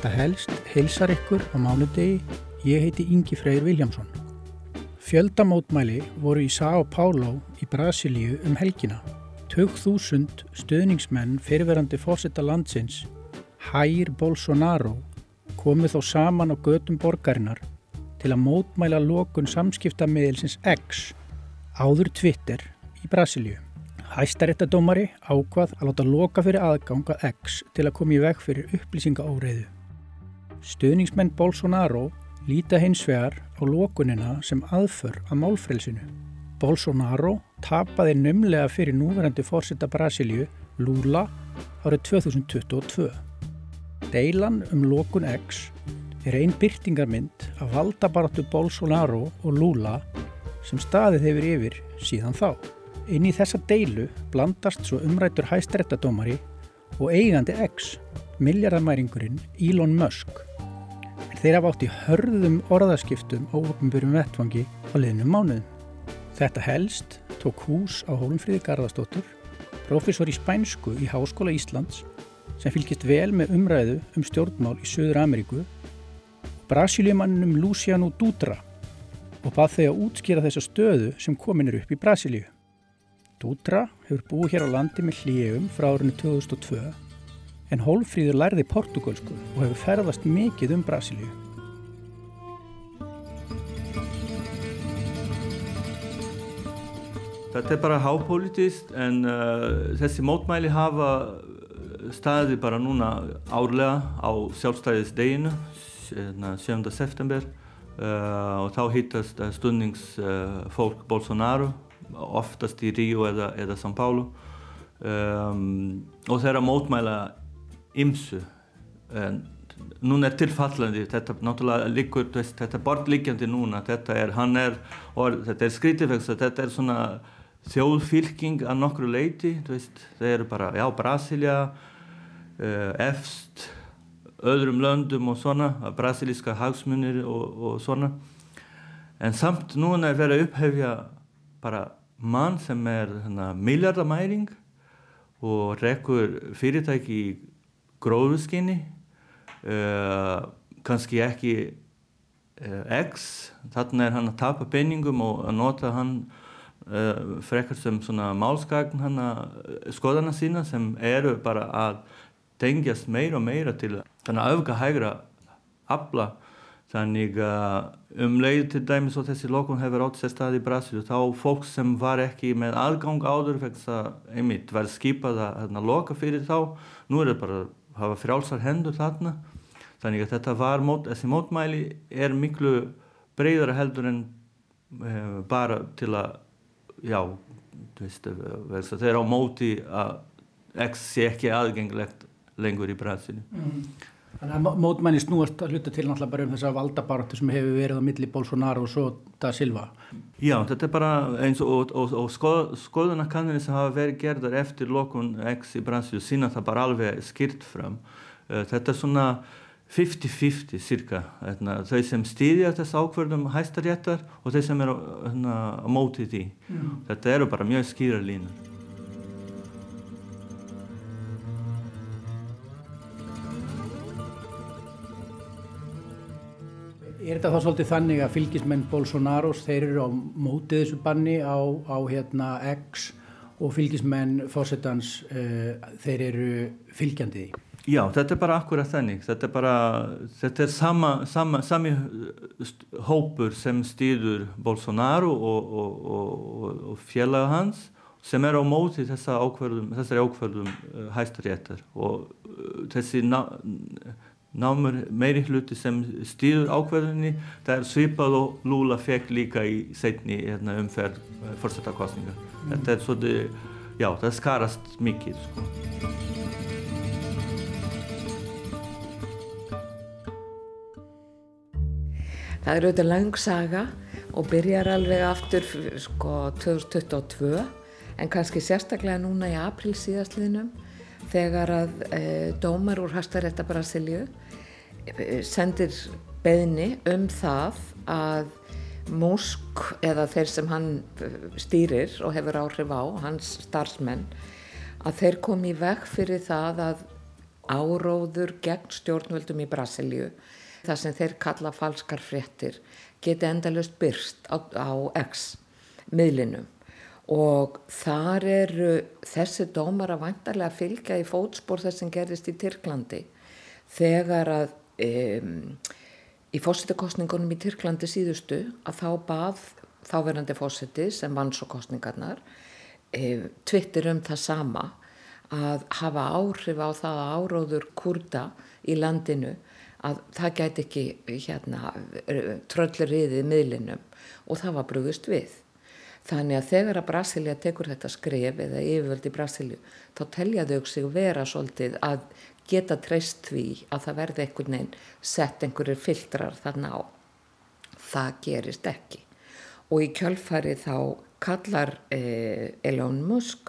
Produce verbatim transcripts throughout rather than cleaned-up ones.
Þetta helst heilsar ykkur á mánudegi, ég heiti Ingi Freyr Vilhjálmsson. Fjöldamótmæli voru í São Paulo í Brasilíu um helgina. Tugþúsund stuðningsmenn fyrrverandi forseta landsins, Jair Bolsonaro, komu þó saman á götum borgarinnar til að mótmæla lokun samskiptamiðilsins X, áður Twitter, í Brasilíu. Hæstaréttardómari ákvað að láta loka fyrir aðgang að X til að koma í veg fyrir upplýsingaóreiðu. Stuðningsmenn Bolsonaro líta hins vegar á lokunina sem aðför að málfrelsinu. Bolsonaro tapaði naumlega fyrir núverandi forseta Brasilíu, Lula, árið tvö þúsund tuttugu og tvö. Deilan um lokun X er ein birtingarmynd af valdabaráttu Bolsonaro og Lula sem staðið hefur yfir síðan þá. Inn í þessa deilu blandast svo umræddur hæstaréttardómari og eigandi X, milljarðamæringurinn Elon Musk. En þeir hafa átt í hörðum orðaskiptum á opinberum vettvangi á liðnum mánuðum. Þetta helst tók hús á Hólmfríði Garðarsdóttur, prófessor í spænsku í Háskóla Íslands, sem fylgist vel með umræðu um stjórnmál í Suður-Ameríku, Brasilíumanninum Luciano Dutra, og bað þau að útskýra þessa stöðu sem komin er upp í Brasilíu. Dutra hefur búið hér á landi með hléum frá árinu tvö þúsund og tvö, en Hólmfríður lærði portúgölsku og hefur ferðast mikið um Brasilíu. Þetta er bara hápólitískt, en uh, þessi mótmæli hafa staði bara núna árlega á sjálfstæðisdeginu, sjöunda september, uh, og þá hittast stuðningsfólk uh, Bolsonaro, oftast í Ríu eða, eða São Paulo, um, og þeirra mótmæla ymsu. En núna er tilfallandi, þetta náttúrulega liggur, þetta er bortliggjandi núna, þetta er, hann er, og þetta er skrítið, þetta er svona þjóðfylking að nokkru leyti, þú veist, það eru bara, já, Brasilia, uh, efst, öðrum löndum og svona, brasilíska hagsmunir og, og svona. En samt núna er verið að upphefja bara mann sem er milljarðamæring og rekur fyrirtæki í gróðuskinni, uh, kannski ekki uh, X, þarna er hann að tapa peningum og að nota hann uh, frekar sem svona málsgagn hann að skoðana sína sem eru bara að tengjast meira og meira til þannig að öfga hægra afla. Þannig að um leið til dæmis og þessi lokun hefur átt sér stað í Brasilíu, þá fólk sem var ekki með aðgang áður vegna það einmitt var skipað að loka fyrir þá, nú er það bara að hafa frjálsar hendur þarna. Þannig að þetta var, mót, þessi mótmæli er miklu breiðara heldur en uh, bara til að, já, þú veist, það er á móti að X sé ekki aðgengilegt lengur í Brasilíu. Mm. Þannig að mótmæli snúast að hluta til náttúrulega bara um þessa valdabaráttu sem hefur verið á milli Bolsonaro og svo da Silva. Já, þetta er bara eins og, og, og skoð, skoðunarkannanir sem hafa verið gerðar eftir lokun X í Brasilíu sína það bara alveg skýrt fram. Þetta er svona fimmtíu fimmtíu cirka. Þau sem styðja þess ákvörðum Hæstaréttar og þau sem eru á móti því. Mm. Þetta eru bara mjög skýrar línur. Er þetta þá svolítið þannig að fylgismenn Bolsonaros, þeir eru á móti þessu banni á, á hérna X og fylgismenn forsetans, uh, þeir eru fylgjandi því? Já, þetta er bara akkurat þannig. Þetta er bara, þetta er sama, sama, sami hópur sem styður Bolsonaro og, og, og, og félaga hans sem er á móti þessa ákvörðum, þessari ákvörðum uh, Hæstaréttar og uh, þessi ná, námur meiri hluti sem styður ákvörðunni, það er svipað og Lula fekk líka í seinni hérna, umferð forsetakosninga. Mm. Þetta er svolítið, já, það skarast mikið, sko. Það er auðvitað löng saga og byrjar alveg aftur sko tvö þúsund tuttugu og tvö, en kannski sérstaklega núna í apríl síðastliðnum þegar að e, dómar úr Hæstaréttar Brasilíu e, sendir beiðni um það að Musk eða þeir sem hann stýrir og hefur áhrif á, hans starfsmenn, að þeir komi í veg fyrir það að áróður gegn stjórnvöldum í Brasilíu, það sem þeir kalla falskar fréttir, geti endalaust birst á, á X miðlinum. Og þar eru þessi dómar að væntanlega fylgja í fótspor þess sem gerðist í Tyrklandi þegar að um, í forsetakosningunum í Tyrklandi síðustu að þá bað þáverandi forseti sem vann svo kosningarnar um, Twitter um það sama að hafa áhrif á það að áróður Kúrda í landinu að það gæti ekki hérna, tröllriðið miðlinum og það var brugðist við. Þannig að þegar að Brasilía tekur þetta skref eða yfirvöld í Brasilíu þá telja þau sig vera svolítið að geta treyst því að það verði einhvern veginn sett einhverjir filtrar þarna á. Það gerist ekki. Og í kjölfari þá kallar eh, Elon Musk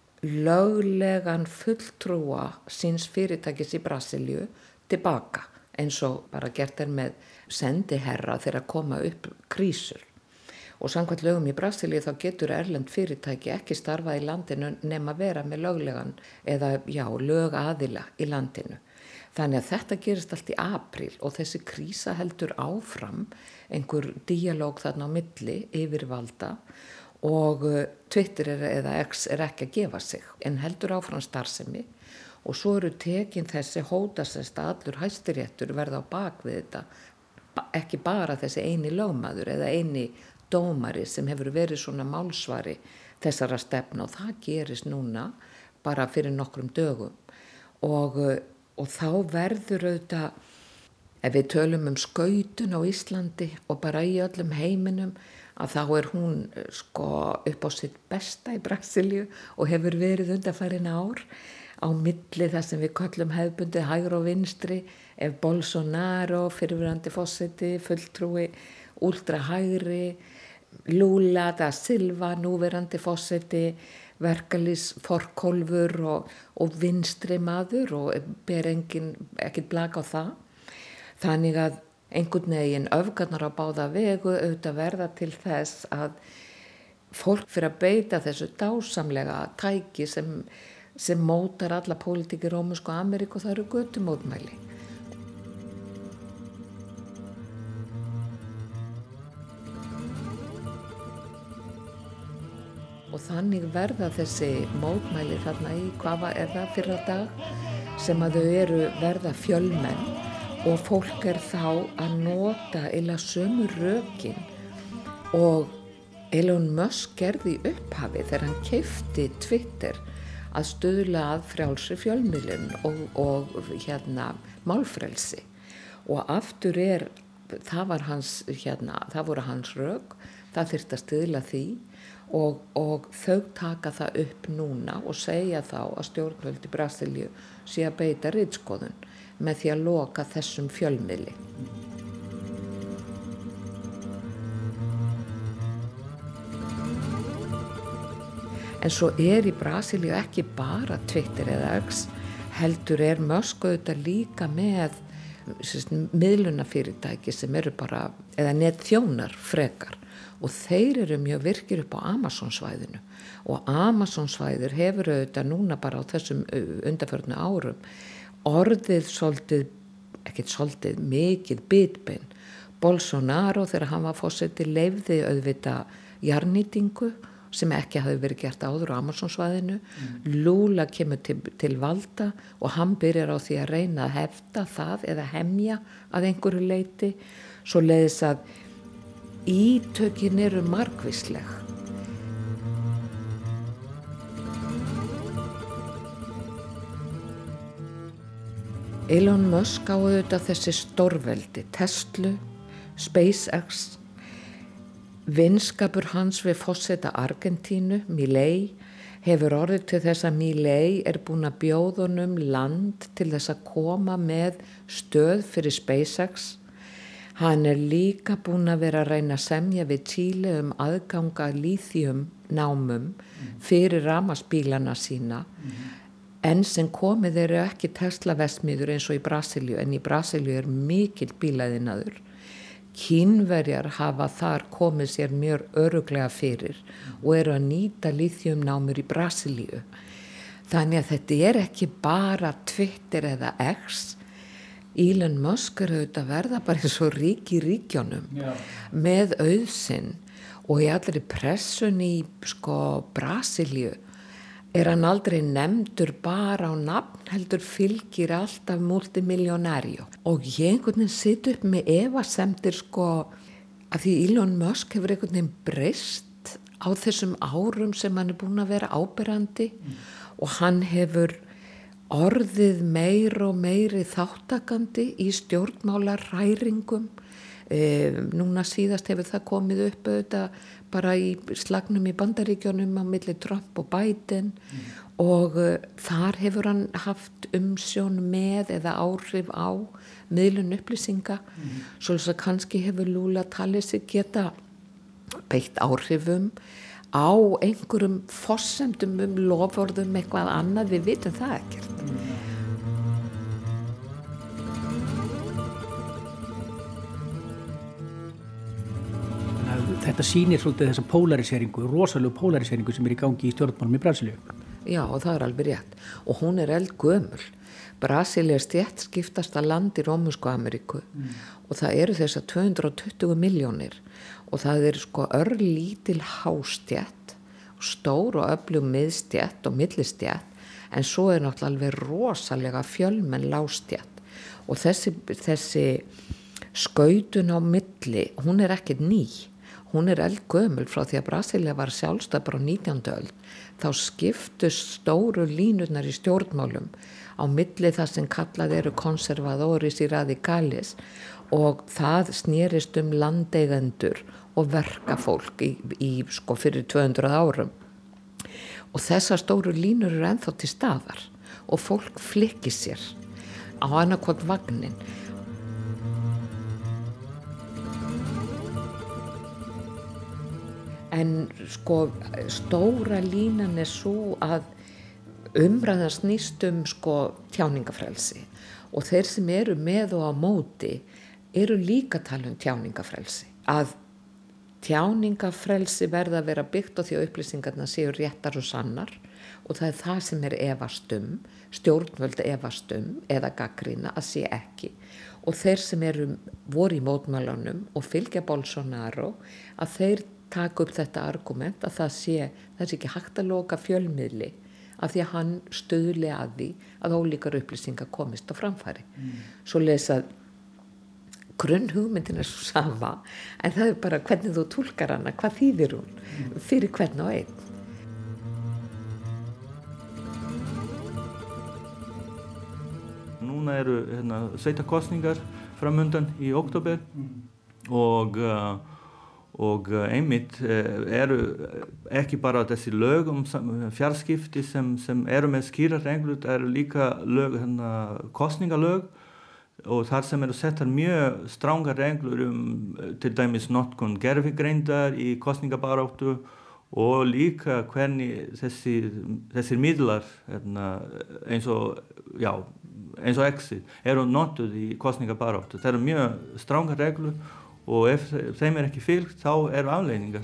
löglegan fulltrúa síns fyrirtækis í Brasilíu tilbaka eins og bara gert er með sendiherra þegar að koma upp krísur. Og samkvæmt lögum í Brasilíu þá getur erlend fyrirtæki ekki starfað í landinu nema vera með löglegan eða já, lögaðila í landinu. Þannig að þetta gerist allt í apríl og þessi krísa heldur áfram, einhver díalóg þarna á milli yfirvalda og Twitter er, eða X er ekki að gefa sig en heldur áfram starfsemi og svo eru tekin þessi hótasest að allur hæstiréttur verða á bak við þetta, ekki bara þessi eini lögmaður eða eini dómari sem hefur verið svona málsvari þessara stefna og það gerist núna bara fyrir nokkrum dögum og, og þá verður auðvitað, ef við tölum um skautun á Íslandi og bara í öllum heiminum að þá er hún sko upp á sitt besta í Brasilíu og hefur verið undanfarin ár á milli þar sem við köllum hefðbundi hægri og vinstri, ef Bolsonaro, fyrrverandi forseti, fulltrúi, ultra hægri, Lula da Silva, núverandi forseti, verkalýs forkólfur og, og vinstri maður og ber engin, ekkert blak á það. Þannig að einhvern veginn öfgarnar á báða vegu auðvitað verða til þess að fólk fyrir að beita þessu dásamlega tæki sem, sem mótar alla pólitík í Rómönsku Ameríku og það eru götumótmæli. Og þannig verða þessi mótmæli þarna í hvað er það fyrra dag sem að þau eru verða fjölmenn og fólk er þá að nota eila sömu rökin og Elon Musk gerði í upphafi þegar hann keypti Twitter að stuðla að frjálsri fjölmiðlun og, og hérna málfrelsi og aftur er, það var hans, hérna, það voru hans rök, það þyrfti að stuðla því og, og þau taka það upp núna og segja þá að stjórnvöld í Brasilíu sé að beita ritskoðun með því að loka þessum fjölmiðli. En svo er í Brasilíu ekki bara Twitter eða X, heldur er Musk auðvitað líka með miðlunafyrirtæki sem eru bara, eða netþjónar frekar og þeir eru mjög virkir upp á Amazon-svæðinu og Amazon-svæðir hefur auðvitað núna bara á þessum undanförnu árum orðið svolítið, ekkert svolítið, mikið bitbein. Bolsonaro þegar hann var forseti leyfði auðvitað jarðnýtingu sem ekki hafði verið gert áður á Amazon-svæðinu. Mm. Lula kemur til, til valda og hann byrjar á því að reyna að hefta það eða hemja að einhverju leyti, svo leiðis að ítökin eru margvísleg. Elon Musk á auðvitað þessi stórveldi, Tesla, SpaceX, vinskapur hans við forseta Argentínu, Milei, hefur orðið til þess að Milei er búin að bjóða honum land til þess að koma með stöð fyrir SpaceX. Hann er líka búin að vera að reyna að semja við Chile um aðganga líþíum námum fyrir rafmagnsbílana sína. Mm. En sem komið eru ekki Tesla-verksmiðjur eins og í Brasilíu, en í Brasilíu er mikill bílaðinaður. Kínverjar hafa þar komið sér mjög örugglega fyrir og eru að nýta líþíumnámur í Brasilíu. Þannig að þetta er ekki bara Twitter eða X. Elon Musk er auðvitað að verða bara eins og rík í ríkjónum Já. Með auðsinn og í allri pressun í sko Brasilíu er hann aldrei nefndur bara á nafn, heldur fylgir alltaf multimiljonæri og ég einhvern veginn sitt upp með efasemdir sko að því Elon Musk hefur einhvern veginn breyst á þessum árum sem hann er búin að vera áberandi mm. og hann hefur orðið meir og meiri þáttakandi í stjórnmálaræringum. E, núna síðast hefur það komið upp auðvitað bara í slagnum í Bandaríkjunum á milli Trump og Biden mm. og uh, þar hefur hann haft umsjón með eða áhrif á miðlun upplýsinga mm. svo að kannski hefur Lula talið sig geta beitt áhrifum á einhverjum forsendum um loforðum eitthvað annað, við vitum það ekkert. Þetta sýnir svolítið þessa polariseringu, rosalegu polariseringu sem er í gangi í stjórnmálum í Brasilíu. Já, og það er alveg rétt. Og hún er eldgömul. Brasilía er stéttskiptasta land í Rómönsku Ameríku mm. og það eru þessar tvö hundruð tuttugu milljónir og það er sko örlítil hástétt, stór og öflug miðstétt og millistétt, en svo er náttúrulega alveg rosalega fjölmenn lágstétt og þessi, þessi skautun á milli, hún er ekkert ný. Hún er eldgömul frá því að Brasilía var sjálfstæð bara á nítjándu öld. Þá skiptust stóru línurnar í stjórnmálum á milli það sem kallað eru konservadoris í radikalis og það snerist um landeigendur og verkafólk í, í sko fyrir tvö hundruð árum. Og þessar stóru línur eru ennþá til staðar og fólk flykkir sér á annarkot vagnin. En sko stóra línan er svo að umræðan snýst um sko tjáningafrelsi og þeir sem eru með og á móti eru líka tala um tjáningafrelsi. Að tjáningafrelsi verða að vera byggt á því að upplýsingarna séu réttar og sannar og það er það sem er efast um, stjórnvöld efast um eða gagnrýna að sé ekki. Og þeir sem eru voru í mótmælunum og fylgja Bolsonaro að þeir taka upp þetta argument að það sé, það sé ekki hægt að loka fjölmiðli af því að hann stuðli að því að ólíkar upplýsingar komist á framfæri. Mm. Svo lesa grunnhugmyndin er svo sama en það er bara hvernig þú túlkar hana, hvað þýðir hún mm. fyrir hvern og einn. Núna eru hérna, sveitakosningar framundan í október mm. og uh, og einmitt eru ekki bara þessi lög um fjarskipti sem, sem eru með skýrar reglur, það eru líka lög, hérna, kosningalög og þar sem eru settar mjög stranga reglur um til dæmis notkun gervigreindar í kosningabaráttu og líka hvernig þessi, þessir miðlar hérna, eins og, já, eins og exit eru notuð í kosningabaráttu. Það eru mjög stranga reglur og ef þeim er ekki fylgt, þá eru afleiðingar.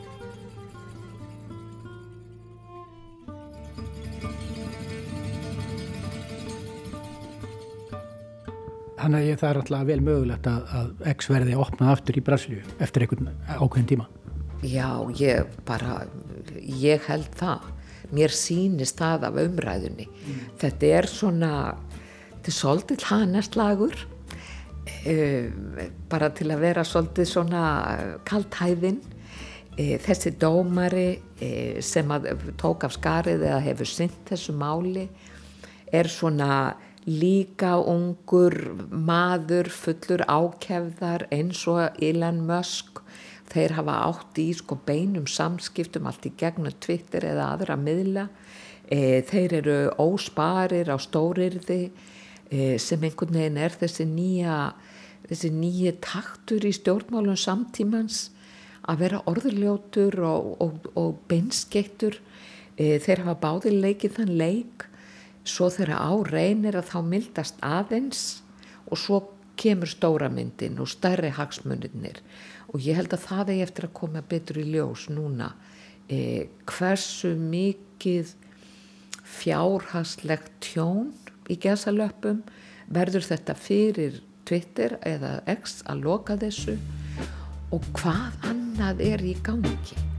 Þannig að það er alltaf vel mögulegt að, að X verði opnað aftur í Brasilíu eftir einhvern ákveðin tíma. Já, ég bara, ég held það. Mér sýnist það af umræðunni. Mm. Þetta er svona, þetta er svolítið hanaslagur. Uh, bara til að vera svolítið svona kaldhæðin uh, þessi dómari uh, sem að tók af skarið eða hefur sinnt þessu máli er svona líka ungur maður fullur ákefðar eins og Elon Musk. Þeir hafa átt í sko beinum samskiptum allt í gegnum Twitter eða aðra miðla. uh, þeir eru ósparir á stórirði sem einhvern veginn er þessi nýja þessi nýji taktur í stjórnmálum samtímans að vera orðurljótur og, og, og beinskeittur. Þeir hafa báðir leikið þann leik svo þegar á reynir að þá mildast aðeins og svo kemur stóra myndin og stærri hagsmunirnir og ég held að það eigi eftir að koma betur í ljós núna eh, hversu mikið fjárhagslegt tjón í gæsalöppum, verður þetta fyrir Twitter eða X að loka þessu og hvað annað er í gangi?